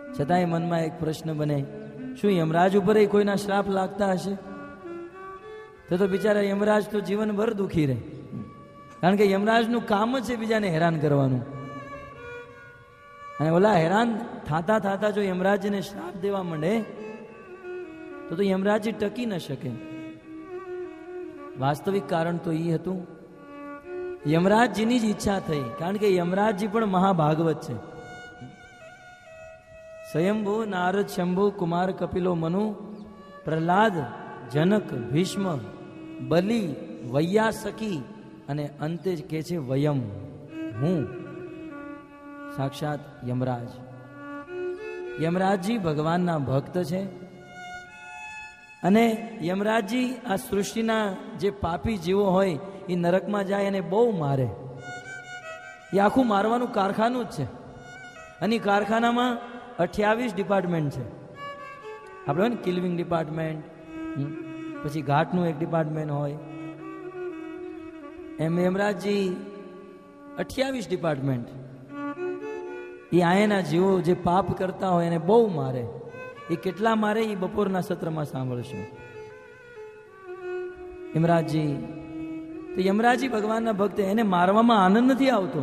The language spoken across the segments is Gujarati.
છતાંય મનમાં એક પ્રશ્ન બને, શું યમરાજ ઉપર કોઈના શ્રાપ લાગતા હશે? તો બિચારા યમરાજ તો જીવનભર દુઃખી રહે, કારણ કે યમરાજનું કામ જ છે બીજાને હેરાન કરવાનું. અને ઓલા હેરાન થાતા થાતા જો યમરાજને શ્રાપ દેવા માંડે તો યમરાજ ટકી ન શકે. વાસ્તવિક કારણ તો એ હતું, યમરાજજીની જ ઈચ્છા થઈ, કારણ કે યમરાજજી પણ મહાભાગવત છે. સ્વયંભૂ નારદ શંભુ કુમાર કપિલો મનુ પ્રહલાદ જનક ભીષ્મ બલિ વૈયાસકી અને અંતે કે છે વયમ, હું સાક્ષાત યમરાજ. યમરાજજી ભગવાનના ભક્ત છે અને યમરાજજી આ સૃષ્ટિના જે પાપી જીવો હોય એ નરકમાં જાય અને બહુ મારે. એ આખું મારવાનું કારખાનું જ છે. અને કારખાનામાં 28 ડિપાર્ટમેન્ટ છે. આપણે હોય ને કિલિંગ ડિપાર્ટમેન્ટ, પછી ઘાટનું એક ડિપાર્ટમેન્ટ હોય, એમ યમરાજજી 28 ડિપાર્ટમેન્ટ. એ આયના જીવો જે પાપ કરતા હોય એને બહુ મારે. એ કેટલા મારે એ બપોરના સત્રમાં સાંભળશું. યમરાજજી તો યમરાજજી ભગવાનના ભક્ત, એને મારવામાં આનંદ નથી આવતો.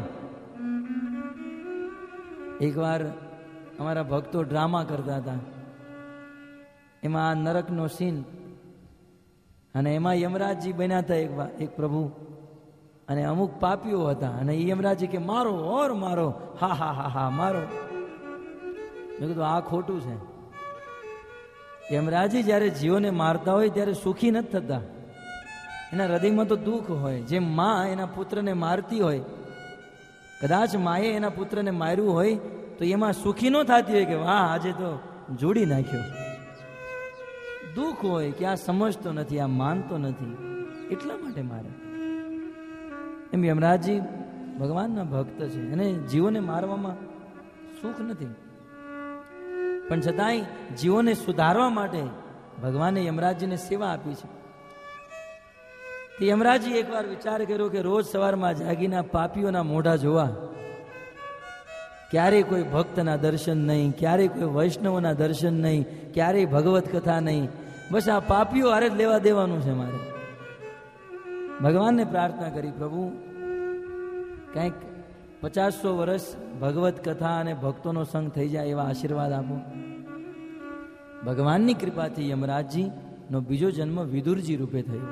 એકવાર અમારા ભક્તો ડ્રામા કરતા હતા, એમાં આ નરકનો સીન, અને એમાં યમરાજજી બન્યા હતા એક પ્રભુ, અને અમુક પાપીઓ હતા, અને એ યમરાજજી કે મારો ઓર મારો, હા હા હા હા મારો. મેં કીધું આ ખોટું છે. યમરાજજી જ્યારે જીવોને મારતા હોય ત્યારે સુખી નથી થતા, એના હૃદયમાં તો દુઃખ હોય. જેમ માં એના પુત્રને મારતી હોય, કદાચ માએ એના પુત્રને માર્યું હોય તો એમાં સુખી ન થતી હોય કે વાહ આજે તો જોડી નાખ્યો. દુઃખ હોય કે આ સમજતો નથી, આ માનતો નથી, એટલા માટે મારે. એમ યમરાજજી ભગવાનના ભક્ત છે અને જીવોને મારવામાં સુખ નથી, પણ છતાંય જીવોને સુધારવા માટે ભગવાને યમરાજજીને સેવા આપી છે. તે યમરાજજી એકવાર વિચાર કર્યો કે રોજ સવારમાં જાગીના પાપીઓના મોઢા જોવા, ક્યારેય કોઈ ભક્તના દર્શન નહીં, ક્યારેય કોઈ વૈષ્ણવના દર્શન નહીં, ક્યારેય ભગવત કથા નહીં, બસ આ પાપીઓ હારે જ લેવા દેવાનું છે મારે. ભગવાનને પ્રાર્થના કરી, પ્રભુ કંઈક 50-100 વર્ષ ભગવત કથા અને ભક્તોનો સંગ થઈ જાય એવા આશીર્વાદ આપો. ભગવાનની કૃપાથી યમરાજજી નો બીજો જન્મ વિદુરજી રૂપે થયો,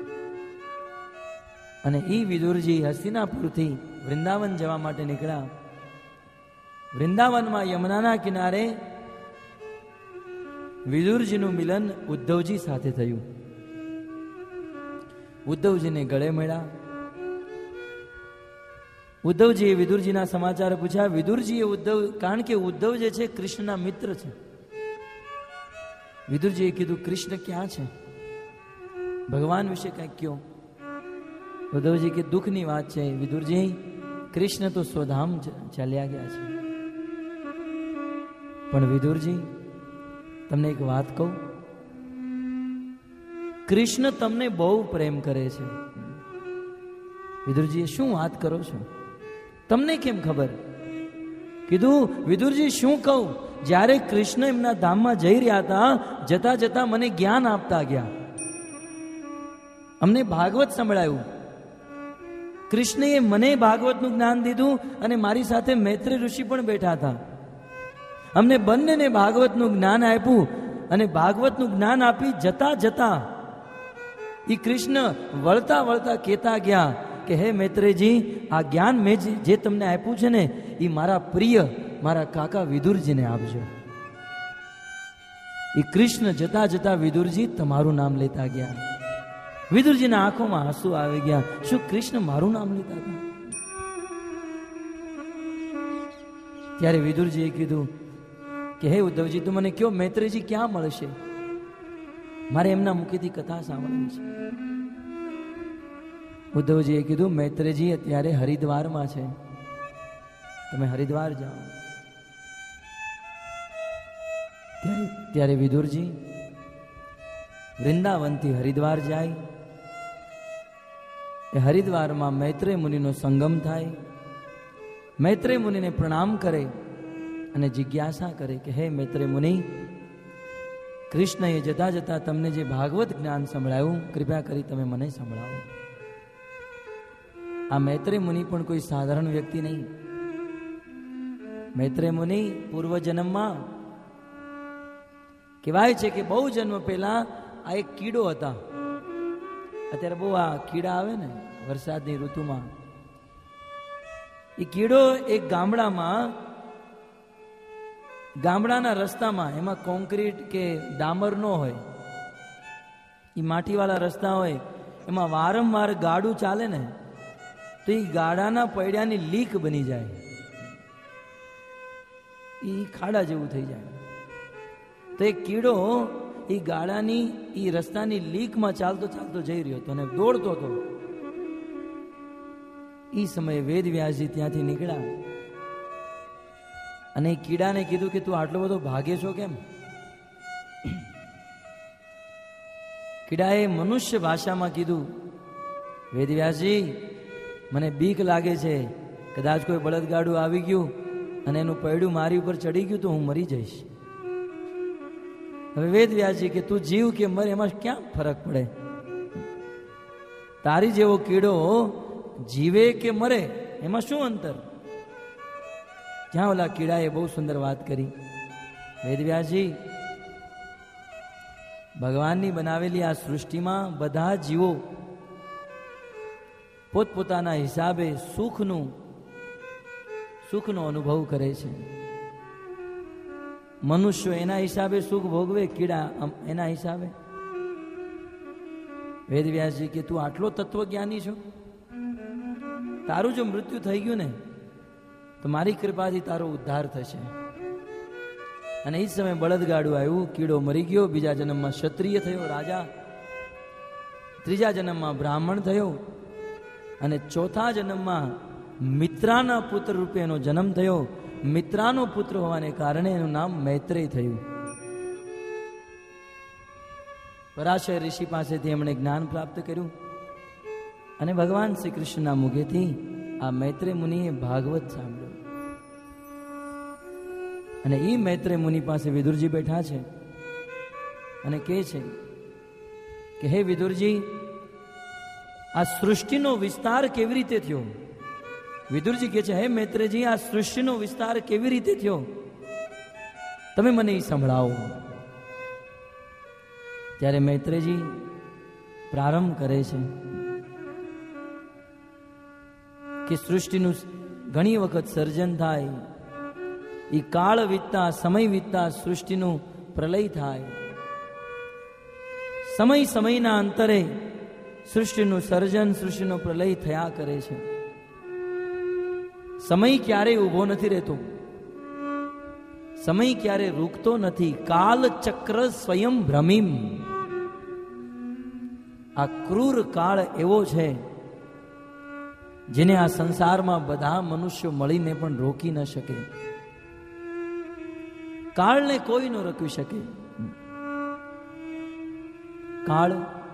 અને એ વિદુરજી હસ્તિનાપુરથી વૃંદાવન જવા માટે નીકળ્યા. વૃંદાવનમાં યમુનાના કિનારે વિદુરજીનું મિલન ઉદ્ધવજી સાથે થયું. ઉદ્ધવજીને ગળે મળ્યા. ઉદ્ધવજીએ વિદુરજીના સમાચાર પૂછ્યા. વિદુરજીએ કારણ કે ઉદ્ધવ જે છે કૃષ્ણના મિત્ર છે. વિદુરજીએ કીધું કૃષ્ણ ક્યાં છે, ભગવાન વિશે કંઈક કયો. ઉદ્ધવજી કે દુઃખની વાત છે વિદુરજી, કૃષ્ણ તો સ્વધામ ચાલ્યા ગયા છે. પણ વિદુરજી તમને એક વાત કહું, કૃષ્ણ તમને બહુ પ્રેમ કરે છે. વિદુરજીએ શું વાત કરો છો, તમને કેમ ખબર? કીધું વિદુરજી શું કહું, જ્યારે કૃષ્ણ એમના ધામમાં જઈ રહ્યા હતા, જતા જતા મને જ્ઞાન આપતા ગયા, અમને ભાગવત સંભળાયું. કૃષ્ણએ મને ભાગવતનું જ્ઞાન દીધું અને મારી સાથે મૈત્રી ઋષિ પણ બેઠા હતા. અમને બંનેને ભાગવતનું જ્ઞાન આપ્યું, અને ભાગવતનું જ્ઞાન આપી જતા જતા એ કૃષ્ણ વળતા વળતા કહેતા ગયા કે હે મૈત્રેયજી, આ જ્ઞાન મેં જે તમને આપ્યું છે ને એ મારા પ્રિય મારા કાકા વિદુરજીને આપજો. એ કૃષ્ણ જતા જતા વિદુરજી તમારું નામ લેતા ગયા. વિદુરજીના આંખોમાં આંસુ આવી ગયા. શું કૃષ્ણ મારું નામ લેતા હતા? ત્યારે વિદુરજીએ કીધું કે હે ઉદ્ધવજી, તું મને કયો મૈત્રેયજી ક્યાં મળશે, મારે એમના મુખેથી કથા સાંભળવી છે. ઉદ્ધવજીએ કીધું મૈત્રેયજી અત્યારે હરિદ્વારમાં છે, તમે હરિદ્વાર જાઓ. ત્યારે વિદુરજી વૃંદાવનથી હરિદ્વાર જાય. એ હરિદ્વારમાં મૈત્રેય મુનિનો સંગમ થાય. મૈત્રેય મુનિને પ્રણામ કરે અને જિજ્ઞાસા કરે કે હે મૈત્રેય મુનિ, કૃષ્ણએ જતા જતા તમને જે ભાગવત જ્ઞાન સંભળાયું, કૃપા કરી તમે મને સંભળાવો. આ મૈત્રેય મુનિ પણ કોઈ સાધારણ વ્યક્તિ નહીં. મૈત્રેય મુનિ પૂર્વજન્મમાં કહેવાય છે કે બહુ જન્મ પહેલા આ એક કીડો હતા. અત્યારે બહુ આ કીડા આવે ને વરસાદની ઋતુમાં, એ કીડો એક ગામડાના રસ્તામાં, એમાં કોન્ક્રીટ કે ડામર ન હોય, એ માટીવાળા રસ્તા હોય, એમાં વારંવાર ગાડું ચાલે ને તો એ ગાડાના પૈડાની લીક બની જાય, એ ખાડા જેવું થઈ જાય. તો એક કીડો એ ગાડાની એ રસ્તાની લીકમાં ચાલતો ચાલતો જઈ રહ્યો હતો અને દોડતો હતો. એ સમયે વેદવ્યાસજી ત્યાંથી નીકળ્યા અને એ કીડાને કીધું કે તું આટલો બધો ભાગે છો કેમ? કીડાએ મનુષ્ય ભાષામાં કીધું, વેદવ્યાસજી, મને બીક લાગે છે, કદાચ કોઈ બળદગાડું આવી ગયું અને એનું પૈડું મારી ઉપર ચડી ગયું તો હું મરી જઈશ. હવે વેદવ્યાસજી કે તું જીવ કે મર એમાં ક્યાં ફરક પડે? તારી જેવો કીડો જીવે કે મરે એમાં શું અંતર? ત્યાં ઓલા કીડાએ બહુ સુંદર વાત કરી, વેદવ્યાસજી, ભગવાનની બનાવેલી આ સૃષ્ટિમાં બધા જીવો પોતપોતાના હિસાબે સુખનો અનુભવ કરે છે. મનુષ્યો એના હિસાબે સુખ ભોગવે, કીડા એના હિસાબે. વેદવ્યાસજી કે તું આટલો તત્વજ્ઞાની છો, તારું જો મૃત્યુ થઈ ગયું ને તો મારી કૃપાથી તારો ઉદ્ધાર થશે. અને એ સમયે બળદગાડું આવ્યું, કીડો મરી ગયો. બીજા જન્મમાં ક્ષત્રિય થયો, રાજા. ત્રીજા જન્મમાં બ્રાહ્મણ થયો અને ચોથા જન્મમાં મિત્રાના પુત્ર રૂપે એનો જન્મ થયો. મિત્રાનો પુત્ર હોવાને કારણે એનું નામ મૈત્રેય થયું. પરાશર ઋષિ પાસેથી એમણે જ્ઞાન પ્રાપ્ત કર્યું અને ભગવાન શ્રી કૃષ્ણના મુખેથી આ મૈત્રેય મુનિએ ભાગવત સાંભળ્યું. અને એ મૈત્રેય મુનિ પાસે વિદુરજી બેઠા છે અને કહે છે કે હે વિદુરજી, આ સૃષ્ટિનો વિસ્તાર કેવી રીતે થયો? વિદુરજી કહે છે, હે મૈત્રેયજી, આ સૃષ્ટિનો વિસ્તાર કેવી રીતે થયો? તમે મને એ સંભળાવો. ત્યારે મૈત્રેયજી પ્રારંભ કરે છે કે સૃષ્ટિનું ઘણી વખત સર્જન થાય, એ કાળ વીતતા, સમય વીતતા સૃષ્ટિનું પ્રલય થાય. સમયના અંતરે સૃષ્ટિનું સર્જન, સૃષ્ટિનો પ્રલય થયા કરે છે. સમય ક્યારેય ઊભો નથી રહેતો, સમય ક્યારે રૂકતો નથી. કાલ ચક્ર સ્વયં ભ્રમીમ. આ ક્રૂર કાળ એવો છે જેને આ સંસારમાં બધા મનુષ્યો મળીને પણ રોકી ન શકે. કાળને કોઈ ન રોકી શકે. કાળ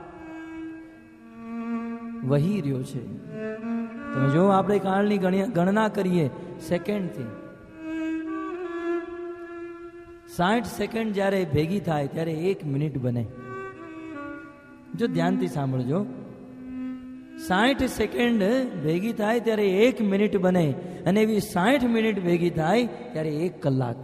વહી રહ્યો છે. તમે જો આપણે કાળની ગણના કરીએ સેકન્ડથી, 60 સેકન્ડ જ્યારે ભેગી થાય ત્યારે 1 મિનિટ બને. જો ધ્યાનથી સાંભળજો, 60 સેકન્ડ ભેગી થાય ત્યારે 1 મિનિટ બને, અને એવી 60 મિનિટ ભેગી થાય ત્યારે 1 કલાક.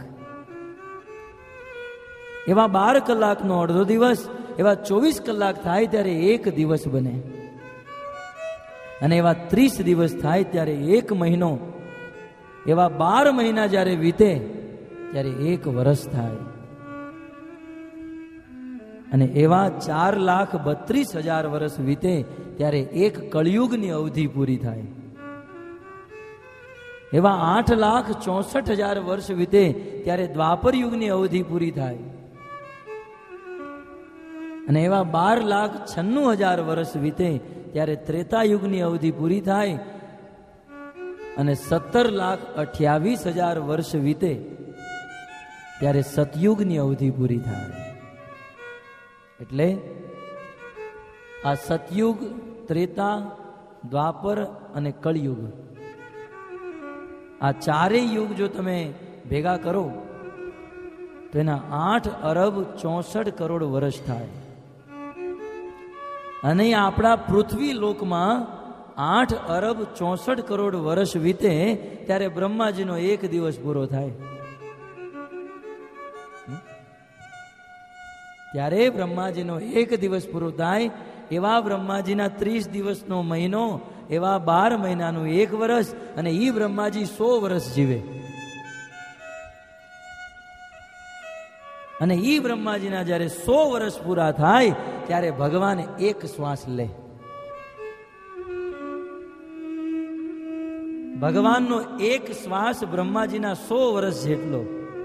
એવા 12 કલાકનો અડધો દિવસ, એવા 24 કલાક થાય ત્યારે 1 દિવસ બને, અને એવા 30 દિવસ થાય ત્યારે 1 મહિનો, એવા 12 મહિના જ્યારે વીતે ત્યારે 1 વર્ષ થાય, અને એવા 4,32,000 વર્ષ વીતે ત્યારે 1 કળિયુગની અવધિ પૂરી થાય. એવા 8,64,000 વર્ષ વીતે ત્યારે દ્વાપર યુગની અવધિ પૂરી થાય, અને એવા 12,96,000 વર્ષ વીતે ત્યારે ત્રેતા યુગની અવધિ પૂરી થાય, અને 17,28,000 વર્ષ વીતે ત્યારે સતયુગની અવધિ પૂરી થાય. એટલે આ સતયુગ, ત્રેતા, દ્વાપર અને કળિયુગ, આ ચારેય યુગ જો તમે ભેગા કરો તો એના 8 અરબ 64 કરોડ વર્ષ થાય. અને આપણા પૃથ્વી લોકમાં 8 અરબ 64 કરોડ વર્ષ વીતે ત્યારે બ્રહ્માજીનો એક દિવસ પૂરો થાય. ત્યારે બ્રહ્માજીનો એક દિવસ પૂરો થાય. એવા બ્રહ્માજીના 30 દિવસનો મહિનો, એવા 12 મહિનાનું એક વર્ષ, અને ઈ બ્રહ્માજી 100 વર્ષ જીવે. અને ઈ બ્રહ્માજીના જ્યારે 100 વર્ષ પૂરા થાય ત્યારે ભગવાન એક શ્વાસ લે. ભગવાનનો એક શ્વાસ બ્રહ્માજીના 100 વર્ષ જેટલો.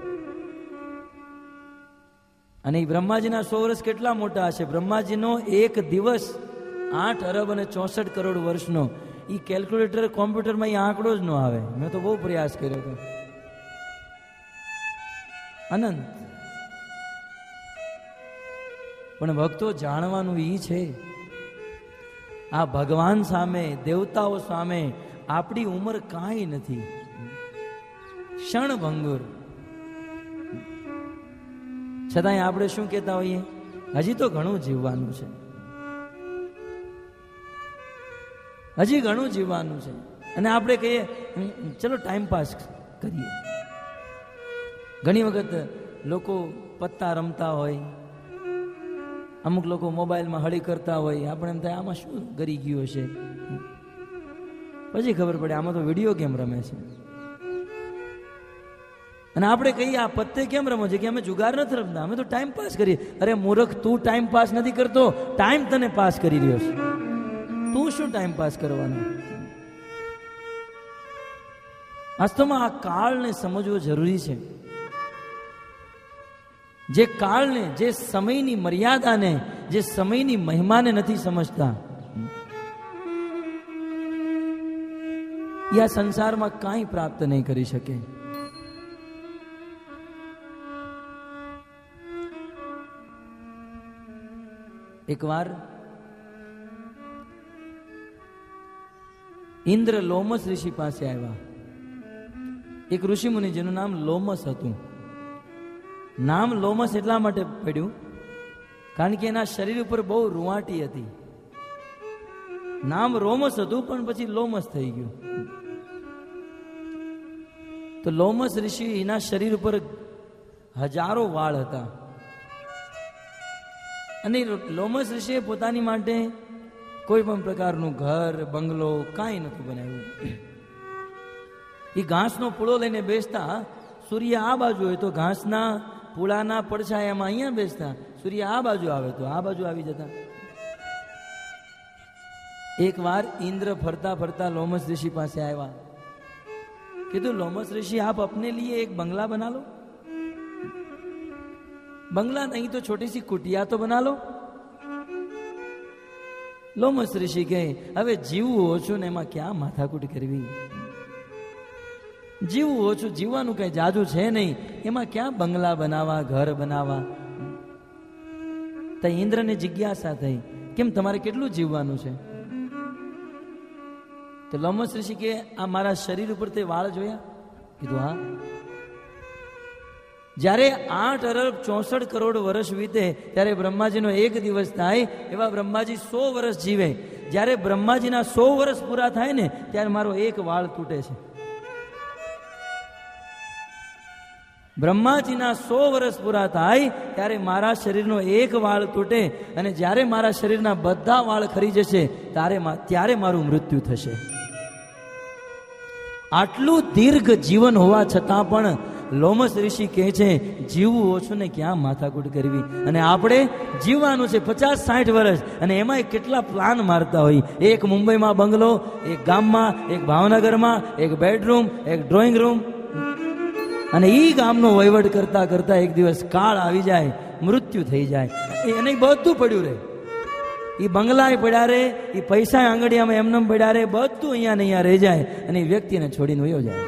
અને એ બ્રહ્માજીના 100 વર્ષ કેટલા મોટા હશે? બ્રહ્માજીનો એક દિવસ 8 અરબ અને 64 કરોડ વર્ષનો. એ કેલ્ક્યુલેટર કોમ્પ્યુટરમાં એ આંકડો જ ન આવે. મેં તો બહુ પ્રયાસ કર્યો હતો. અનંત. પણ ભક્તો, જાણવાનું એ છે, આ ભગવાન સામે, દેવતાઓ સામે આપણી ઉંમર કાંઈ નથી. ક્ષણભંગુર. છતાંય આપણે શું કહેતા હોઈએ? હજી તો ઘણું જીવવાનું છે, હજી ઘણું જીવવાનું છે. અને આપણે કહીએ ચલો ટાઈમ પાસ કરીએ. ઘણી વખત લોકો પત્તા રમતા હોય, અમુક લોકો મોબાઈલમાં હળી કરતા હોય. આપણે એમ થાય આમાં શું ગરી ગયું હશે. પછી ખબર પડે આમાં તો વિડીયો ગેમ રમે છે. અને આપણે કહીએ આ પત્તે કેમ રમો છે? કે અમે જુગાર નથી રમતા, અમે તો ટાઈમ પાસ કરીએ. અરે મૂર્ખ, તું ટાઈમ પાસ નથી કરતો, ટાઈમ તને પાસ કરી રહ્યો છે. તું શું ટાઈમ પાસ કરવાનો? વાસ્તવમાં આ કાળને સમજવો જરૂરી છે. જે કાળને, જે સમયની મર્યાદાને, જે સમયની મહિમાને નથી સમજતા, એ આ સંસારમાં કાંઈ પ્રાપ્ત નહીં કરી શકે. એકવાર ઇન્દ્ર લોમસ ઋષિ પાસે આવ્યા. એક ઋષિ મુનિ જેનું નામ લોમસ હતું. નામ લોમસ એટલા માટે પડ્યું કારણ કે એના શરીર ઉપર બહુ રૂવાટી હતી. નામ રોમસ હતું પણ પછી લોમસ થઈ ગયું. તો લોમસ ઋષિ એના શરીર ઉપર હજારો વાળ હતા. અને લોમસ ઋષિએ પોતાની માટે કોઈ પણ પ્રકારનું ઘર, બંગલો કાંઈ નહોતું બનાવ્યું. એ ઘાસનો પૂળો લઈને બેસતા. સૂર્ય આ બાજુ હોય તો ઘાસના પૂળાના પડછાયામાં અહીંયા બેસતા. સૂર્ય આ બાજુ આવે તો આ બાજુ આવી જતા. એક વાર ઇન્દ્ર ફરતા ફરતા લોમસ ऋषि પાસે આવ્યા. કીધું, લોમસ ऋषि आप अपने लिए एक बंगला बना लो. बंगला नहीं तो छोटी सी कुटिया तो बना लो. લોમસ ઋષિ કહે, હવે જીવવું ઓછું ને એમાં ક્યાં માથાકૂટ કરવી? જીવવું ઓછું, જીવવાનું કઈ જાજુ છે નહીં, એમાં ક્યાં બંગલા બનાવવા, ઘર બનાવવા? તો ઇન્દ્રને જિજ્ઞાસા થઈ, કેમ તમારે કેટલું જીવવાનું છે? તો લોમસ ઋષિ કે, આ મારા શરીર ઉપર તે વાળ જોયા? કીધું હા. જ્યારે 8 અરબ 64 કરોડ વર્ષ વીતે ત્યારે બ્રહ્માજીનો એક દિવસ થાય. એવા બ્રહ્માજી 100 વર્ષ જીવે. જ્યારે બ્રહ્માજીના 100 વર્ષ પૂરા થાય ને ત્યારે મારો એક વાળ તૂટે છે. બ્રહ્માજીના 100 વર્ષ પૂરા થાય ત્યારે મારા શરીરનો એક વાળ તૂટે. અને જ્યારે મારા શરીરના બધા વાળ ખરી જશે ત્યારે મારું મૃત્યુ થશે. આટલું દીર્ઘ જીવન હોવા છતાં પણ લોમસ ઋષિ કહે છે, જીવવું ઓછું ને ક્યાં માથાકૂટ કરવી? અને આપણે જીવવાનું છે 50-60 વર્ષ, અને એમાંય કેટલા પ્લાન મારતા હોય. એક મુંબઈમાં બંગલો, એક ગામમાં, એક ભાવનગરમાં, એક બેડરૂમ, એક ડ્રોઈંગ રૂમ. અને ઈ ગામનો વહીવટ કરતા કરતા એક દિવસ કાળ આવી જાય, મૃત્યુ થઈ જાય. એને બધું પડ્યું રહે. એ બંગલાએ પડ્યા રહે, એ પૈસા આંગળીયામાં એમને પડ્યા રહે, બધું અહીંયા ને અહીંયા રહી જાય. અને એ વ્યક્તિને છોડીને વયો જાય.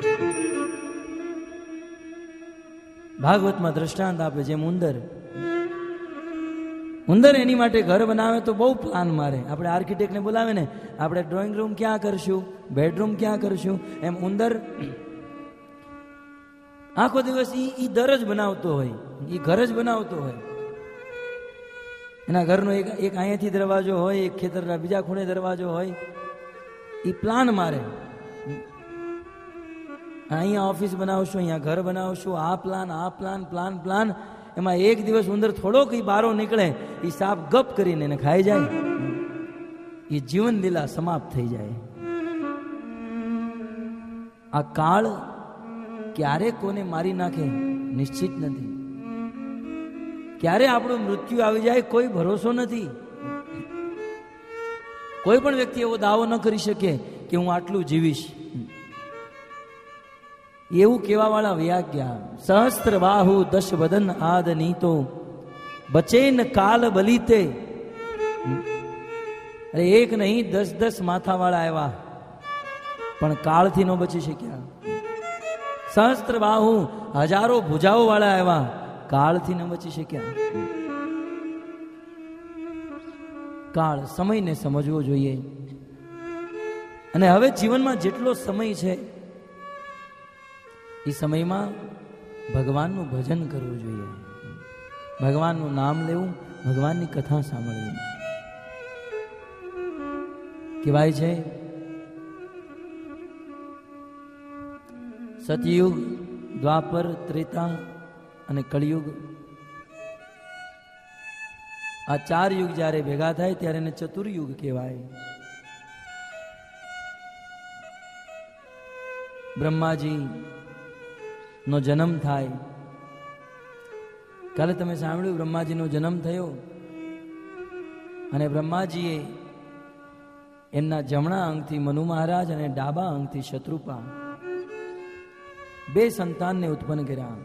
ભાગવતમાં દ્રષ્ટાંત આપે, જેમ ઉંદર એની માટે ઘર બનાવે તો બહુ પ્લાન મારે. આપણે આર્કિટેક્ટને બોલાવે ને, આપણે ડ્રોઈંગ રૂમ ક્યાં કરશું, બેડરૂમ ક્યાં કરશું, એમ ઉંદર આખો દિવસ ઈ દર જ બનાવતો હોય, ઈ ઘર જ બનાવતો હોય. એના ઘરનો એક અહીંયાથી દરવાજો હોય, એક ખેતરના બીજા ખૂણે દરવાજો હોય. ઈ પ્લાન મારે, અહીંયા ઓફિસ બનાવશું, અહીંયા ઘર બનાવશું, આ પ્લાન પ્લાન. એમાં એક દિવસ ઉંદર થોડોક બારો નીકળે, એ સાપ ગપ કરીને એને ખાઈ જાય, એ જીવન લીલા સમાપ્ત થઈ જાય. આ કાળ ક્યારે કોને મારી નાખે નિશ્ચિત નથી. ક્યારે આપણું મૃત્યુ આવી જાય કોઈ ભરોસો નથી. કોઈ પણ વ્યક્તિ એવો દાવો ન કરી શકે કે હું આટલું જીવીશ. એવું કેવા વાળા વ્યાજ્ઞા સહસ્ત્ર બાહુ દશ વદન આદ નીતો બચેન કાલ બલીતે. અરે એક નહીં 10 માથા વાળા આવ્યા પણ કાળથી ન બચી શક્યા. સહસ્ત્ર બાહુ હજારો ભુજાઓ વાળા આવ્યા, કાળથી ન બચી શક્યા. કાળ, સમયને સમજવો જોઈએ. અને હવે જીવનમાં જેટલો સમય છે એ સમયમાં ભગવાનનું ભજન કરવું જોઈએ, ભગવાનનું નામ લેવું, ભગવાનની કથા સાંભળવી. કહેવાય છે સતયુગ, દ્વાપર, ત્રેતા અને કળિયુગ, આ 4 યુગ જ્યારે ભેગા થાય ત્યારે એને ચતુર્યુગ કહેવાય. બ્રહ્માજી નો જન્મ થાય. કાલે તમે સાંભળ્યું બ્રહ્માજીનો જન્મ થયો અને બ્રહ્માજીએ એમના જમણા અંગથી મનુ મહારાજ અને ડાબા અંગથી શત્રુપા 2 સંતાનને ઉત્પન્ન કર્યા.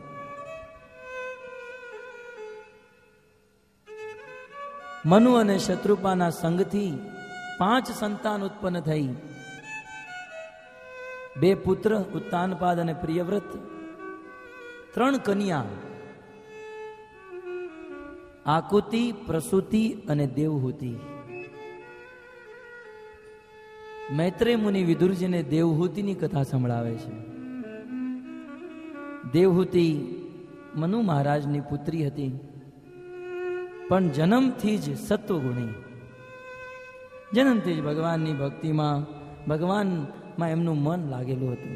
મનુ અને શત્રુપાના સંગથી 5 સંતાન ઉત્પન્ન થઈ. 2 પુત્ર ઉત્તાનપાદ અને પ્રિયવ્રત, 3 કન્યા આકુતિ, પ્રસૂતિ અને દેવહૂતિ. મૈત્રેય મુનિ વિદુરજીને દેવહૂતિની કથા સંભળાવે છે. દેવહૂતિ મનુ મહારાજની પુત્રી હતી, પણ જન્મથી જ સત્વગુણી. જન્મથી જ ભગવાનની ભક્તિમાં, ભગવાનમાં એમનું મન લાગેલું હતું.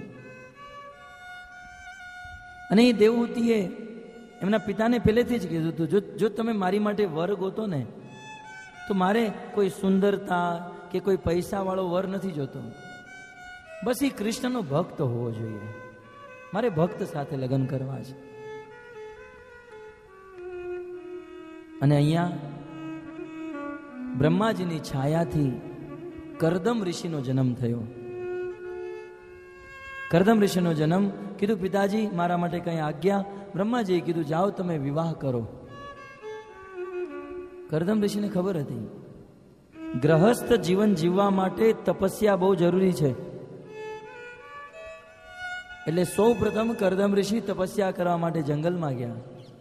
અને એ દેવહૂતિએ એમના પિતાને પહેલેથી જ કીધું હતું, જો તમે મારી માટે વર ગોતો ને તો મારે કોઈ સુંદરતા કે કોઈ પૈસા વાળો વર નથી જોતો, બસ એ કૃષ્ણનો ભક્ત હોવો જોઈએ, મારે ભક્ત સાથે લગ્ન કરવા છે. અને અહીંયા બ્રહ્માજીની છાયાથી કરદમ ઋષિનો જન્મ થયો. કરદમ ઋષિનો જન્મ, કીધું પિતાજી મારા માટે કઈ આજ્ઞા. બ્રહ્માજીએ કીધું જાઓ તમે વિવાહ કરો. કરદમ ઋષિને ખબર હતી ગ્રહસ્થ જીવન જીવવા માટે તપસ્યા બહુ જરૂરી છે. એટલે સૌ પ્રથમ કરદમ ઋષિ તપસ્યા કરવા માટે જંગલમાં ગયા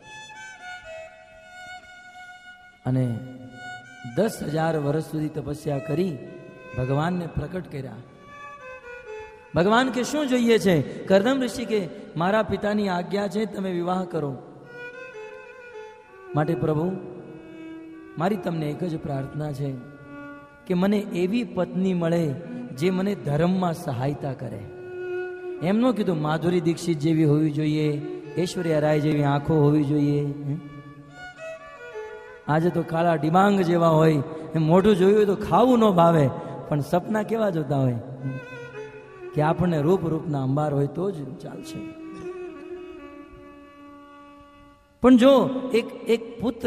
અને 10,000 વર્ષ સુધી તપસ્યા કરી ભગવાનને પ્રકટ કર્યા. ભગવાન કે શું જોઈએ છે? કરદમ ઋષિ કે મારા પિતાની આજ્ઞા છે, તમે વિવાહ કરો. માટે પ્રભુ મારી તમને એક જ પ્રાર્થના છે કે મને એવી પત્ની મળે જે મને ધર્મમાં સહાયતા કરે. એમ ન કીધું માધુરી દીક્ષિત જેવી હોવી જોઈએ, ઐશ્વર્યા રાય જેવી આંખો હોવી જોઈએ. આજે તો કાળા ડિબાંગ જેવા હોય, એમ મોઢું જોયું હોય તો ખાવું ન ભાવે, પણ સપના કેવા જોતા હોય કે આપણને રૂપના અંબાર હોય તો જ ચાલશે. પણ જો એક પુત્ર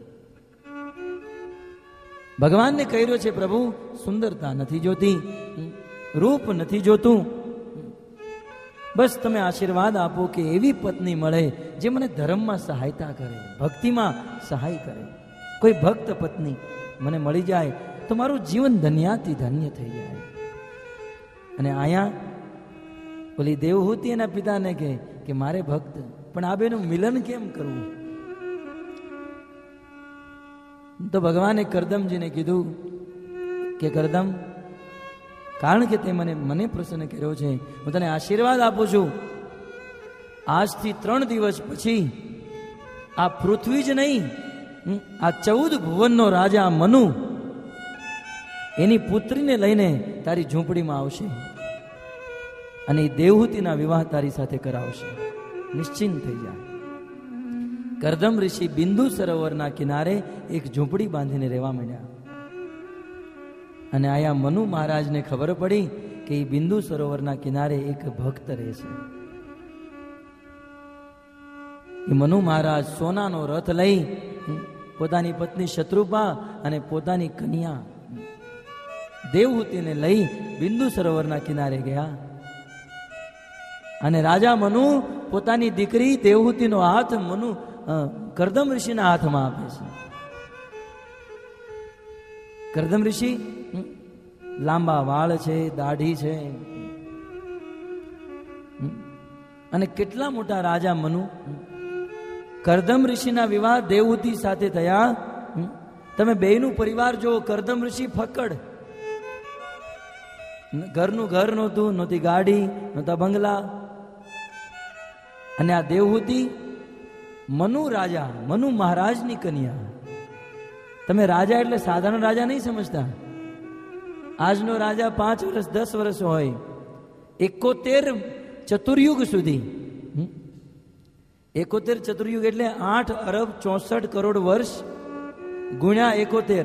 ભગવાનને કહ્યો છે પ્રભુ સુંદરતા નથી જોતી, રૂપ નથી જોતું, બસ તમે આશીર્વાદ આપો કે એવી પત્ની મળે જે મને ધર્મમાં સહાયતા કરે, ભક્તિમાં સહાય કરે. કોઈ ભક્ત પત્ની મને મળી જાય તો મારું જીવન ધન્યાથી ધન્ય થઈ જાય. અને આયા ઓલી દેવહૂતિ એના પિતાને કે મારે ભક્ત, પણ આ બેનું મિલન કેમ કરવું? તો ભગવાને કરદમજીને કીધું કે કરદમ, કારણ કે તે મને પ્રસન્ન કર્યો છે, હું તને આશીર્વાદ આપું છું. આજથી 3 દિવસ પછી આ પૃથ્વી જ નહીં, આ 14 ભુવનનો રાજા મનુ એની પુત્રીને લઈને તારી ઝૂંપડીમાં આવશે અને એ દેવહૂતિના વિવાહ તારી સાથે કરાવશે. નિશ્ચિંત થઈ જા. કરદમ ઋષિ બિંદુ સરોવરના કિનારે એક ઝૂંપડી બાંધીને રહેવા માંડ્યા. અને આયા મનુ મહારાજને ખબર પડી કે એ બિંદુ સરોવરના કિનારે એક ભક્ત રહે છે. એ મનુ મહારાજ સોનાનો રથ લઈ પોતાની પત્ની શત્રુપા અને પોતાની કન્યા દેવહૂતિને લઈ બિંદુ સરોવરના કિનારે ગયા. અને રાજા મનુ પોતાની દીકરી દેવહૂતિનો હાથ કરદમ ઋષિના હાથમાં આપે છે. કરદમ ઋષિ લાંબા વાળ છે, દાઢી છે, અને કેટલા મોટા રાજા મનુ. કરદમ ઋષિના વિવાહ દેવહૂતિ સાથે થયા. તમે બેયનું પરિવાર જો. કરદમ ઋષિ ફક્કડ, ઘરનું ઘર નહોતું, નહોતી ગાડી, નહોતા બંગલા. અને આ દેવહૂતિ મનુ રાજા, મનુ મહારાજની કન્યા. તમે રાજા એટલે સાધારણ રાજા નહીં સમજતા. આજનો રાજા 5 વર્ષ 10 વર્ષ હોય, 71 ચતુર્યુગ સુધી. 71 ચતુર્યુગ એટલે 8 અરબ 64 કરોડ વર્ષ ગુણ્યા 71.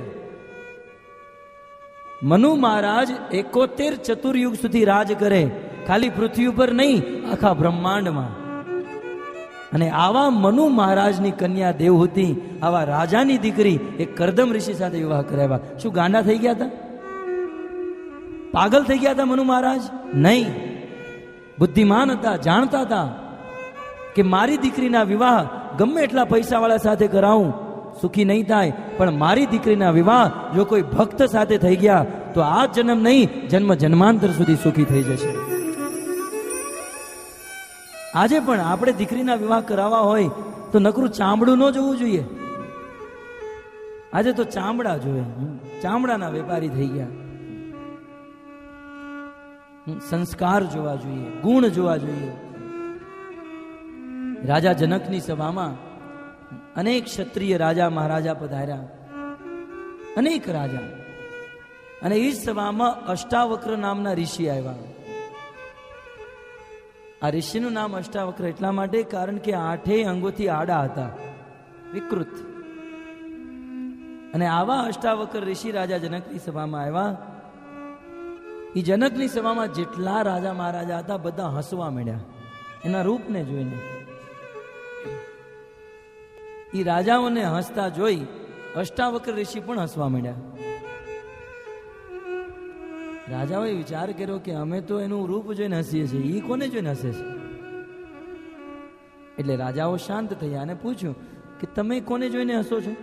મનુ મહારાજ 71 ચતુર્યુગ સુધી રાજ કરે, ખાલી પૃથ્વી ઉપર નહીં, આખા બ્રહ્માંડમાં. અને આવા મનુ મહારાજની કન્યા દેવહૂતિ, આવા રાજાની દીકરી એક કરદમ ઋષિ સાથે વિવાહ કરાવ્યા. શું ગાંડા થઈ ગયા હતા? પાગલ થઈ ગયા હતા મનુ મહારાજ? નહીં, બુદ્ધિમાન હતા. જાણતા હતા કે મારી દીકરીના વિવાહ ગમે એટલા પૈસાવાળા સાથે કરાવું, સુખી નહીં થાય, પણ મારી દીકરીના વિવાહ જો કોઈ ભક્ત સાથે થઈ ગયા તો આ જન્મ નહીં, જન્મ જન્માંતર સુધી સુખી થઈ જશે. આજે પણ આપણે દીકરીના વિવાહ કરાવવા હોય તો નકરું ચામડું ન જોવું જોઈએ. આજે તો ચામડા જોઈએ, ચામડાના વેપારી થઈ ગયા. સંસ્કાર જોવા જોઈએ, ગુણ જોવા જોઈએ. રાજા જનકની સભામાં અનેક ક્ષત્રિય રાજા મહારાજા પધાર્યા, અનેક રાજા. અને એ જ સભામાં અષ્ટાવક્ર નામના ઋષિ આવ્યા. આ ઋષિનું નામ અષ્ટાવક્ર એટલા માટે કારણ કે 8 અંગોથી આડા હતા, વિકૃત. અને આવા અષ્ટાવક્ર ઋષિ રાજા જનકની સભામાં આવ્યા. એ જનકની સભામાં જેટલા રાજા મહારાજા હતા બધા હસવા માંડ્યા એના રૂપને જોઈને. એ રાજાઓને હસતા જોઈ અષ્ટાવક્ર ઋષિ પણ હસવા માંડ્યા. રાજાઓએ વિચાર કર્યો કે અમે તો એનું રૂપ જોઈને હસીએ છીએ, એ કોને જોઈને હસે છે? એટલે રાજાઓ શાંત થયા અને પૂછ્યું કે તમે કોને જોઈને હસો છો?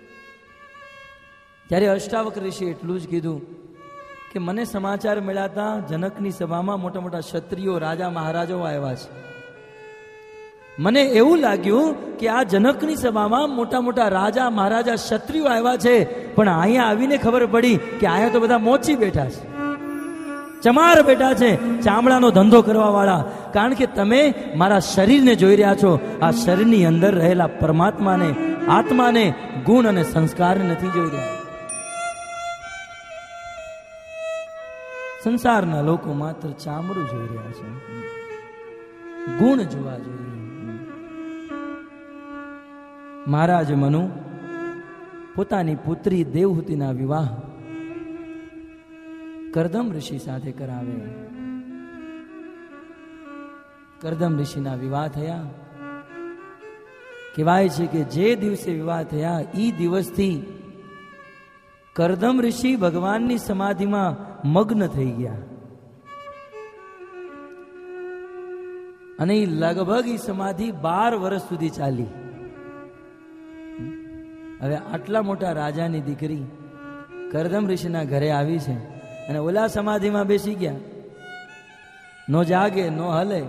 ત્યારે અષ્ટાવક્ર ઋષિ એટલું જ કીધું કે મને સમાચાર મળ્યા હતા જનકની સભામાં મોટા મોટા ક્ષત્રિયો રાજા મહારાજાઓ આવ્યા છે. મને એવું લાગ્યું કે આ જનકની સભામાં મોટા મોટા રાજા મહારાજા ક્ષત્રિયો આવ્યા છે, પણ અહીંયા આવીને ખબર પડી કે અહીંયા તો બધા મોચી બેઠા છે, ચમાર બેઠા છે, ચામડાનો ધંધો કરવા વાળા. કારણ કે તમે મારા શરીરને જોઈ રહ્યા છો, આ શરીરની અંદર રહેલા પરમાત્માને, આત્માને, ગુણ અને સંસ્કારને નથી જોઈ રહ્યા. સંસારના લોકો માત્ર ચામડું જોઈ રહ્યા છે, ગુણ જોવા જોઈએ. મહારાજ મનુ પોતાની પુત્રી દેવહૂતિના વિવાહ કરદમ ઋષિ સાથે કરાવે. કરદમ ઋષિના વિવાહ થયા. કહેવાય છે કે જે દિવસે વિવાહ થયા એ દિવસથી કરદમ ઋષિ ભગવાનની સમાધિમાં મગ્ન થઈ ગયા. અને એ લગભગ એ સમાધિ 12 વર્ષ સુધી ચાલી. હવે આટલા મોટા રાજાની દીકરી કરદમ ઋષિના ઘરે આવી છે અને ઓલા સમાધિમાં બેસી ગયા, નો જાગે નો હલે.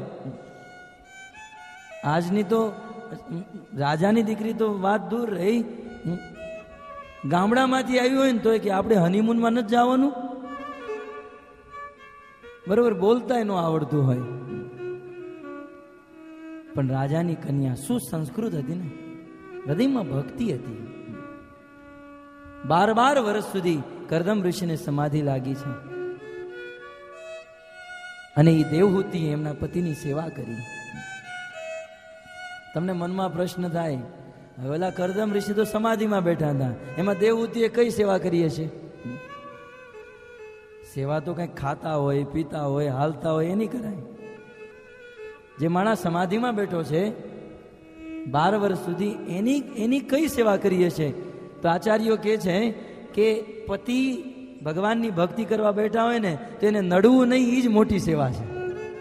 આજની તો રાજાની દીકરી તો વાત દૂર રહી, ગામડામાંથી આવી હોય ને તો કે આપણે હનીમૂનમાં નથી જવાનું, બરોબર, બોલતા ન આવડતું હોય. પણ રાજાની કન્યા સુસંસ્કૃત હતી ને, હૃદયમાં ભક્તિ હતી. 12 વર્ષ સુધી કરદમ ઋષિને સમાધિ લાગી છે અને એ દેવહૂતિ એમના પતિની સેવા કરી. તમને મનમાં પ્રશ્ન થાય, હવે ઓલા કરદમ ઋષિ તો સમાધિમાં બેઠા હતા, એમાં દેવહૂતિએ કઈ સેવા કરી હશે? સેવા તો કંઈક ખાતા હોય, પીતા હોય, હાલતા હોય એની કરાય. જે માણસ સમાધિમાં બેઠો છે 12 વર્ષ સુધી એની કઈ સેવા કરી હશે? તો આચાર્યો કહે છે કે પતિ ભગવાનની ભક્તિ કરવા બેઠા હોય ને તો એને નડવું નહીં, એ જ મોટી સેવા છે.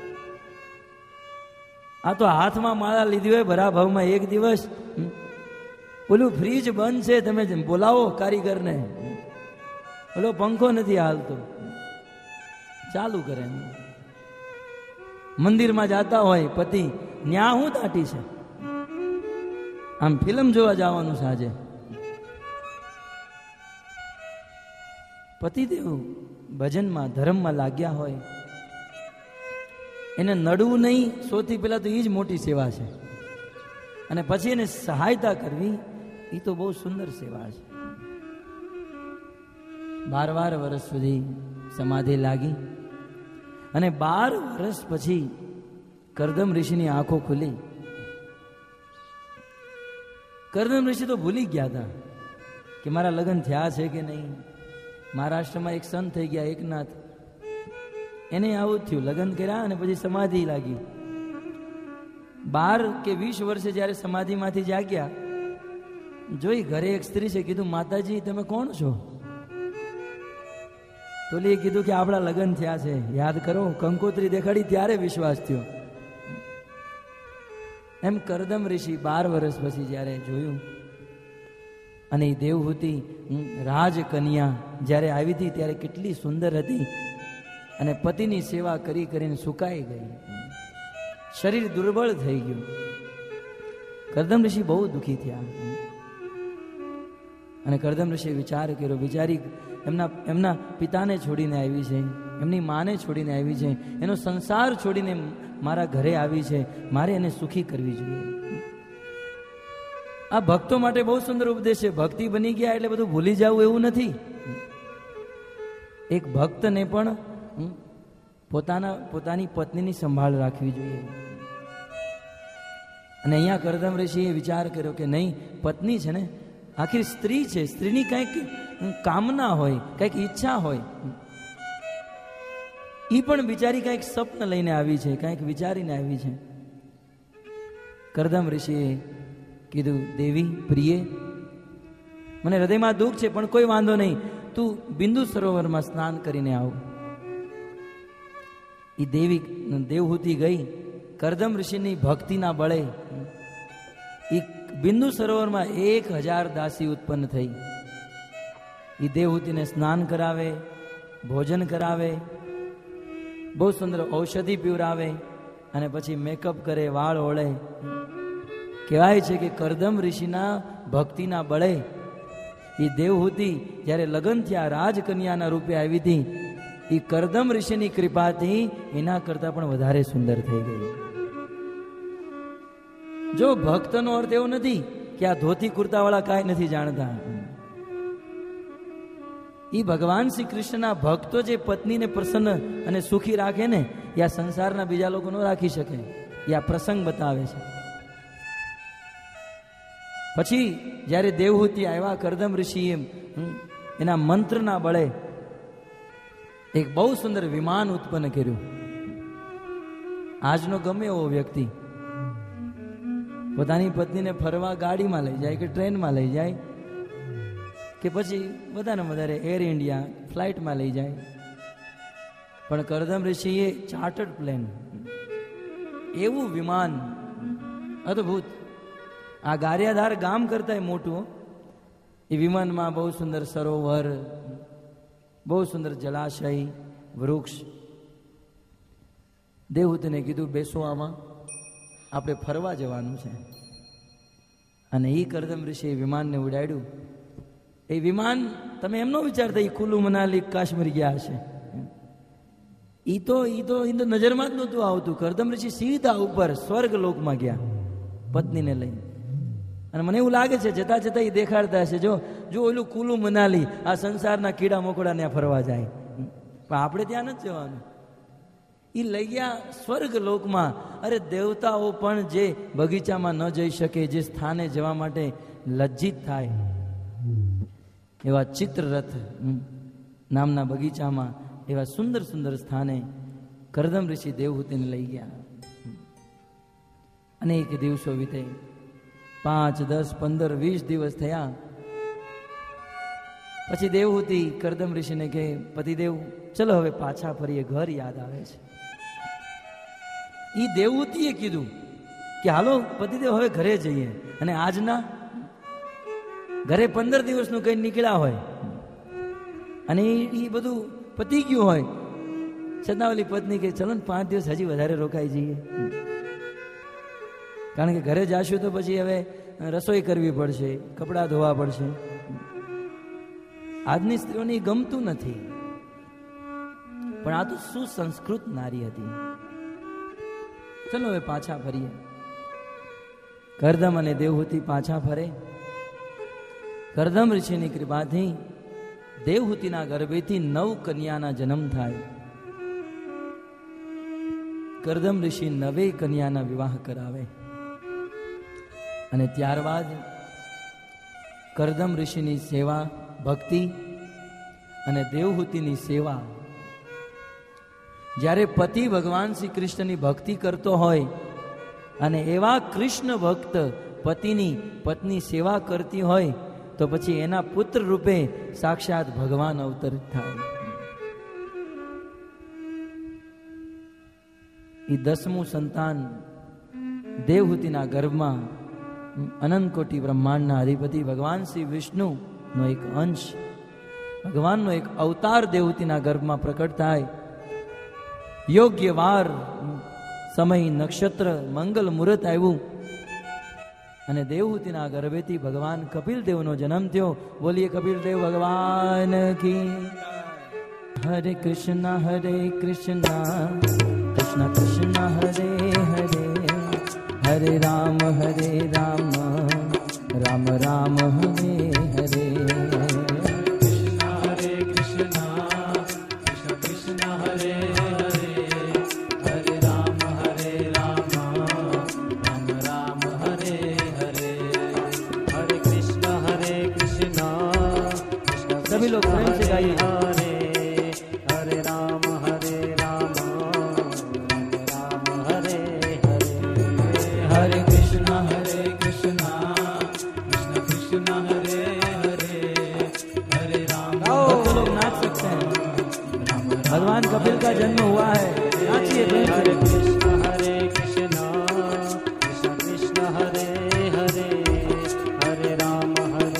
આ તો હાથમાં માળા લીધી હોય ભરા ભાવમાં, એક દિવસ ઓલું ફ્રીજ બંધ છે, તમે બોલાવો કારીગરને, ઓલો પંખો નથી હાલતો, ચાલુ કરે. મંદિરમાં જતા હોય પતિ, ન્યા હું દાટી છે, આમ ફિલ્મ જોવા જવાનું સાંજે. પતિદેવ ભજનમાં ધર્મમાં લાગ્યા હોય, એને નડવું નહીં, સૌથી પહેલા તો એ જ મોટી સેવા છે. અને પછી એને સહાયતા કરવી, એ તો બહુ સુંદર સેવા છે. 12 વર્ષ સુધી સમાધિ લાગી અને 12 વર્ષ પછી કરદમ ઋષિની આંખો ખુલી. કરદમ ઋષિ તો ભૂલી ગયા હતા કે મારા લગ્ન થયા છે કે નહીં. મહારાષ્ટ્રમાં એક સંત થઈ ગયા, એકનાથ, એને આવું જ થયું, લગ્ન કર્યા અને પછી સમાધિ લાગી. 12 કે 20 વર્ષે જ્યારે સમાધિમાંથી જાગ્યા, જોઈ ઘરે એક સ્ત્રી છે, કીધું માતાજી તમે કોણ છો? તોલીએ કીધું કે આપણા લગ્ન થયા છે, યાદ કરો. કંકોત્રી દેખાડી ત્યારે વિશ્વાસ થયો. એમ કરદમ ઋષિ 12 વર્ષ પછી જ્યારે જોયું, અને એ દેવહૂતિ રાજકન્યા જ્યારે આવી હતી ત્યારે કેટલી સુંદર હતી, અને પતિની સેવા કરી કરીને સુકાઈ ગઈ, શરીર દુર્બળ થઈ ગયું. કરદમ ઋષિ બહુ દુઃખી થયા અને કરદમ ઋષિએ વિચાર કર્યો, બિચારી એમના પિતાને છોડીને આવી છે, એમની માને છોડીને આવી છે, એનો સંસાર છોડીને મારા ઘરે આવી છે, મારે એને સુખી કરવી જોઈએ. આ ભક્તો માટે બહુ સુંદર ઉપદેશ છે. ભક્તિ બની ગયા એટલે બધું ભૂલી જવું એવું નથી. એક ભક્તને પણ પોતાની પત્નીની સંભાળ રાખવી જોઈએ. અને અહીંયા કરદમ ઋષિએ વિચાર કર્યો કે નહીં, પત્ની છે ને, આખી સ્ત્રી છે, સ્ત્રીની કંઈક કામના હોય, કંઈક ઈચ્છા હોય. એ પણ બિચારી કંઈક સ્વપ્ન લઈને આવી છે, કંઈક વિચારીને આવી છે. કરદમ ઋષિએ કીધું, દેવી પ્રિય, મને હૃદયમાં દુઃખ છે, પણ કોઈ વાંધો નહીં, તું બિંદુ સરોવરમાં સ્નાન કરીને આવ. એ દેવહૂતિ ગઈ. કરદમ ઋષિની ભક્તિના બળે એ બિંદુ સરોવરમાં 1000 દાસી ઉત્પન્ન થઈ. એ દેવહૂતિને સ્નાન કરાવે, ભોજન કરાવે, બહુ સુંદર ઔષધિ પીવરાવે, અને પછી મેકઅપ કરે, વાળ ઓળે. કહેવાય છે કે કરદમ ઋષિના ભક્તિના બળે એ દેવહૂતિ જ્યારે લગ્ન થયા રાજકન્યાના રૂપે આવી હતી, એ કરદમ ઋષિની કૃપાથી એના કરતા પણ વધારે સુંદર થઈ ગઈ. જો ભક્તનો અર્થ એવો નથી કે આ ધોતી કુર્તા વાળા કાંઈ નથી જાણતા. એ ભગવાન શ્રી કૃષ્ણના ભક્તો જે પત્નીને પ્રસન્ન અને સુખી રાખે ને, એ આ સંસારના બીજા લોકો ન રાખી શકે. એ આ પ્રસંગ બતાવે છે. પછી જ્યારે દેવહૂતિ આવ્યા, કરદમ ઋષિએ એના મંત્રના બળે એક બહુ સુંદર વિમાન ઉત્પન્ન કર્યું. આજનો ગમે એવો વ્યક્તિ પોતાની પત્નીને ફરવા ગાડીમાં લઈ જાય કે ટ્રેનમાં લઈ જાય કે પછી વધારે વધારે એર ઇન્ડિયા ફ્લાઇટમાં લઈ જાય, પણ કરદમ ઋષિએ ચાર્ટર્ડ પ્લેન, એવું વિમાન અદ્ભુત, આ ગારિયાધાર ગામ કરતા મોટું. એ વિમાનમાં બહુ સુંદર સરોવર, બહુ સુંદર જલાશય, વૃક્ષ. દેવહૂતિને કીધું, બેસો આમાં, આપણે ફરવા જવાનું છે. અને એ કરદમ ઋષિએ વિમાનને ઉડાડ્યું. એ વિમાન તમે એમ ન વિચારતા એ કુલ્લુ મનાલી કાશ્મીર ગયા હશે. ઈ તો નજરમાં જ નહોતું આવતું. કરદમ ઋષિ સીધા ઉપર સ્વર્ગ લોકમાં ગયા પત્નીને લઈને. અને મને એવું લાગે છે જતા જતા એ દેખાડતા હશે, જો ઓલું કુલુ મનાલી, આ સંસારના કીડા મકોડા ત્યાં ફરવા જાય, પણ આપણે ત્યાં નથી જવાનું. એ લઈ ગયા સ્વર્ગ લોકમાં. અરે દેવતાઓ પણ જે બગીચામાં ન જઈ શકે, જે સ્થાને જવા માટે લજ્જિત થાય, એવા ચિત્રરથ નામના બગીચામાં, એવા સુંદર સુંદર સ્થાને કરદમ ઋષિ દેવહૂતિને લઈ ગયા. અનેક દિવસો વીતે, 5, 10, 15, 20 દિવસ થયા. પછી દેવહૂતિ કરદમ ઋષિને કહે, પતિદેવ ચલો હવે પાછા ફરીએ, ઘર યાદ આવે છે. ઈ દેવહૂતિએ કીધું કે હાલો પતિદેવ હવે ઘરે જઈએ. અને આજના ઘરે 15 દિવસનું કઈ નીકળ્યા હોય અને એ બધું પતી ગયું હોય, છતાં ઓલી પત્ની કે ચલો ને 5 દિવસ હજી વધારે રોકાઈ જઈએ, કારણ કે ઘરે જાશું તો પછી હવે રસોઈ કરવી પડશે, કપડાં ધોવા પડશે. આજની સ્ત્રીઓને ગમતું નથી, પણ આ તો સુસંસ્કૃત નારી હતી. ચલો હવે પાછા ફરીએ. કરદમ અને દેવહૂતિ પાછા ફરે. કરદમ ઋષિની કૃપાથી દેવહૂતિના ગર્ભેથી 9 કન્યાના જન્મ થાય. કરદમ ઋષિ 9 કન્યાના વિવાહ કરાવે. અને ત્યારબાદ કરદમ ઋષિની સેવા, ભક્તિ અને દેવહૂતિની સેવા. જ્યારે પતિ ભગવાન શ્રી કૃષ્ણની ભક્તિ કરતો હોય અને એવા કૃષ્ણ ભક્ત પતિની પત્ની સેવા કરતી હોય, તો પછી એના પુત્ર રૂપે સાક્ષાત ભગવાન અવતરિત થાય. એ 10મું સંતાન દેવહૂતિના ગર્ભમાં અનંત કોટી બ્રહ્માંડના અધિપતિ ભગવાન શ્રી વિષ્ણુનો એક અંશ, ભગવાનનો એક અવતાર દેવહૂતિના ગર્ભમાં પ્રકટ થાય. યોગ્ય વાર, સમય, નક્ષત્ર, મંગલ મુહૂર્ત આવ્યું અને દેવહૂતિના ગર્ભેથી ભગવાન કપિલદેવનો જન્મ થયો. બોલીએ કપિલદેવ ભગવાન કી. હરે કૃષ્ણ કૃષ્ણ કૃષ્ણ હરે હરે, હરે રામ રામ રામ હરે હરે. सभी लोग प्रेम से गाइए. हरे राम राम हरे हरे, हरे कृष्ण कृष्ण कृष्ण हरे हरे, हरे राम. तो लोग नाच सकते हैं. भगवान कपिल का जन्म हुआ है, नाचिए प्रेम से. हरे कृष्ण कृष्ण कृष्ण हरे हरे, हरे राम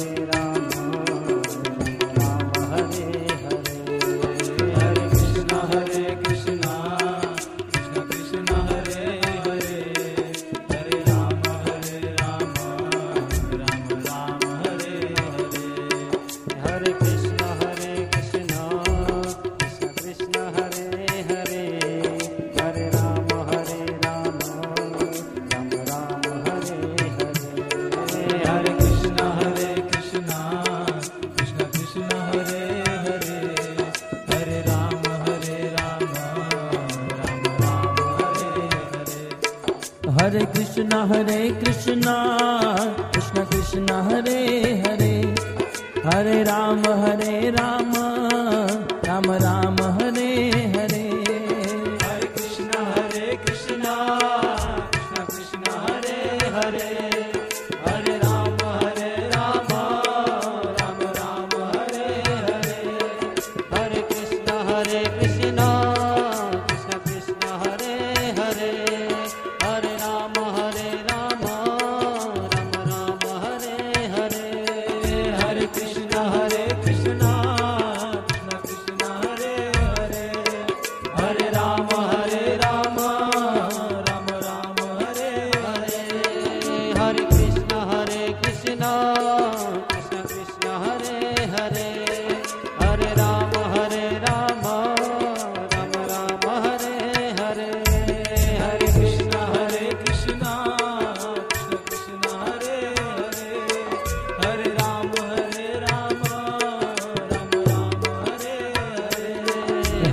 हरे कृष्ण कृष्ण कृष्ण हरे हरे, हरे राम राम राम हरे हरे. हरे कृष्ण कृष्ण कृष्ण हरे हरे, हरे राम राम राम हरे हरे. हरे कृष्ण कृष्ण कृष्ण हरे हरे, हरे राम राम राम हरे हरे. हरे कृष्ण कृष्ण कृष्ण हरे हरे, हरे राम राम राम हरे हरे. हरे कृष्ण कृष्ण कृष्ण कृष्ण हरे हरे, हरे राम राम राम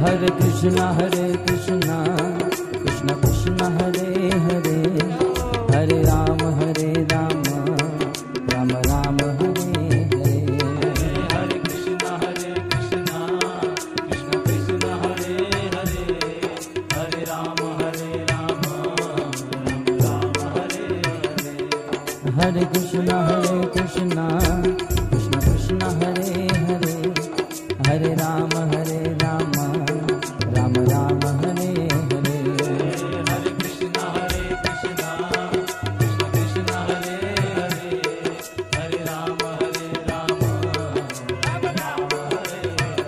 हरे कृष्णा कृष्ण कृष्ण हरे हरे, हरे राम राम राम राम हरे हरे। हरे कृष्णा कृष्ण कृष्ण हरे हरे, हरे राम राम राम हरे हरे। हरे कृष्णा कृष्ण कृष्ण हरे हरे, हरे राम राम राम राम हरे हरे। हरे कृष्णा कृष्ण कृष्ण हरे हरे, हरे राम राम राम हरे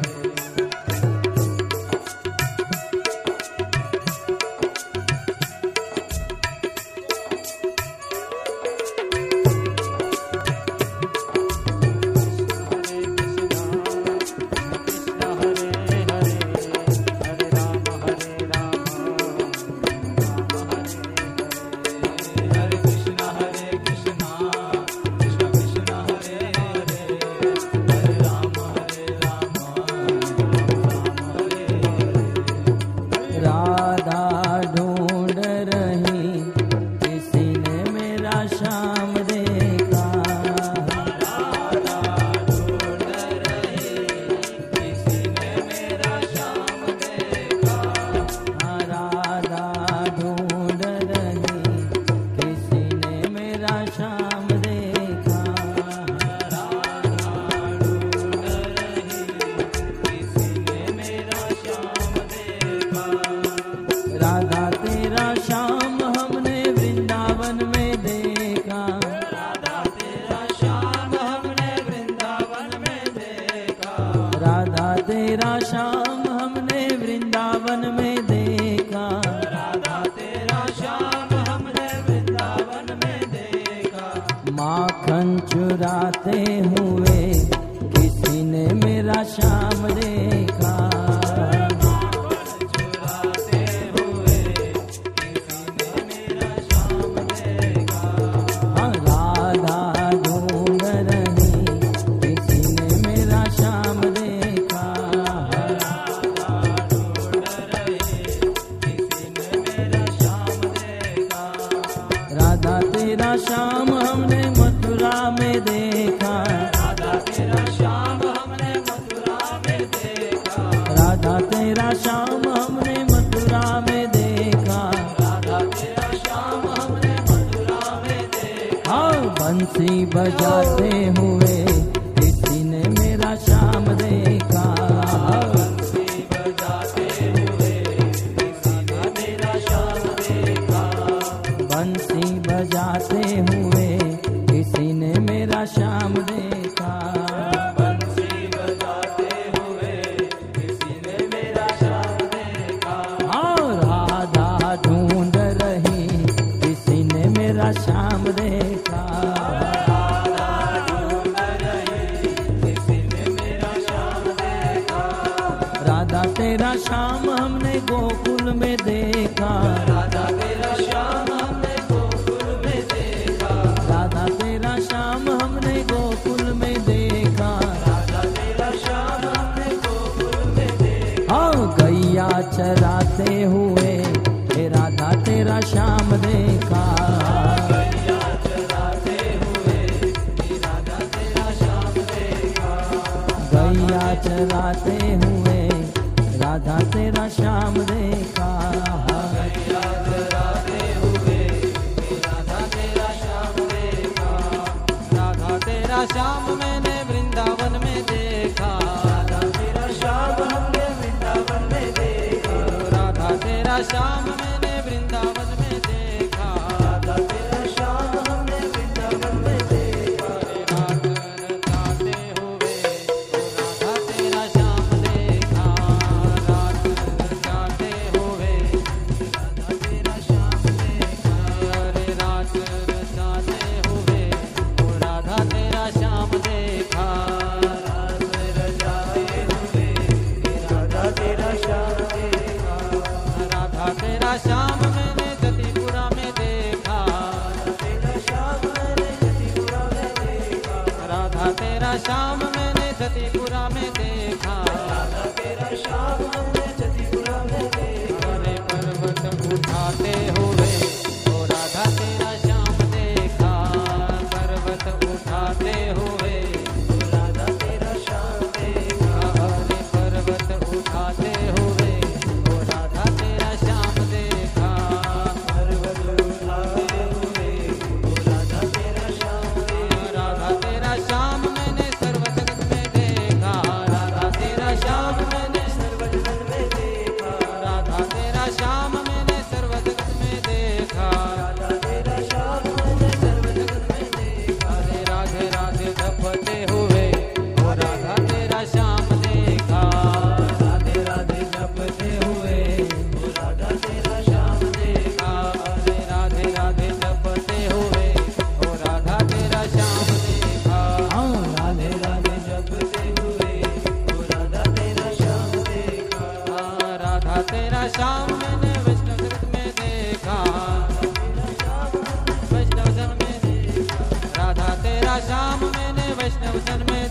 राधा ढूंढ रही किसी ने मेरा श्याम देखा, राधा ढूंढ रही किसी ने मेरा श्याम देखा। हाँ, राधा ढूंढ रही किसी ने मेरा श्याम देखा, राधा ढूंढ रही किसी ने मेरा श्याम देखा। राधा तेरा श्याम हमने वृंदावन में देखा, राधा तेरा श्याम हमने वृंदावन में देखा। राधा तेरा श्याम हमने वृंदावन में देखा, राधा तेरा श्याम हमने वृंदावन में देखा। माखन चुराते हुए किसी ने मेरा श्याम देखा, चुराते हुए किसी ने मेरा श्याम देखा। हाँ, राधा ढूंढ रही किसी ने मेरा श्याम देखा, राधा ढूंढ रही किसी ने मेरा श्याम देखा। राधा तेरा श्याम हमने मथुरा में देखा, राधा तेरा श्याम हमने मथुरा में देखा। राधा तेरा श्याम हमने मथुरा में देखा, राधा तेरा श्याम हमने मथुरा में देखा। हाँ, बंसी बजाते हुए किसी ने मेरा श्याम देखा, बंसी बजाते हुए किसी ने मेरा श्याम देखा। बंसी बजाते हुए किसी ने मेरा श्याम देखा, बंसी बजाते हुए किसी ने मेरा श्याम देखा। हाँ, राधा ढूंढ रही किसी ने मेरा श्याम देखा, राधा ढूंढ रही किसी ने मेरा श्याम देखा। राधा तेरा श्याम हमने गोकुल में देखा, राधा तेरा श्याम हमने गोकुल में देखा। राधा तेरा श्याम हमने गोकुल में देखा, राधा तेरा श्याम हमने गोकुल में देखा। हाँ, गैया चराते हुए हे राधा तेरा श्याम देखा, गैया चराते हुए राधा तेरा श्याम देखा। गैया चराते हुए राधा तेरा श्याम देखा, गैया चराते हुए राधा तेरा श्याम देखा। राधा तेरा श्याम मैंने वृंदावन में देखा। राधा तेरा श्याम हमने वृंदावन में देखा। राधा तेरा श्याम मैंने वृंदावन में देखा। राधा तेरा श्याम हमने वृंदावन में देखा। रात रचाते हुए राधा तेरा श्याम देखा। रात रचाते हुए राधा तेरा श्याम देखा। रे रात रचाते हुए राधा तेरा श्याम देखा। रात रचाते हुए राधा तेरा श्याम देखा। राधा तेरा श्याम मैंने जतिपुरा में देखा। राधा तेरा श्याम मैंने जतिपुरा में देखा। राधा तेरा श्याम मैंने जतिपुरा में देखा। श्याम मैंने वैष्णव सन में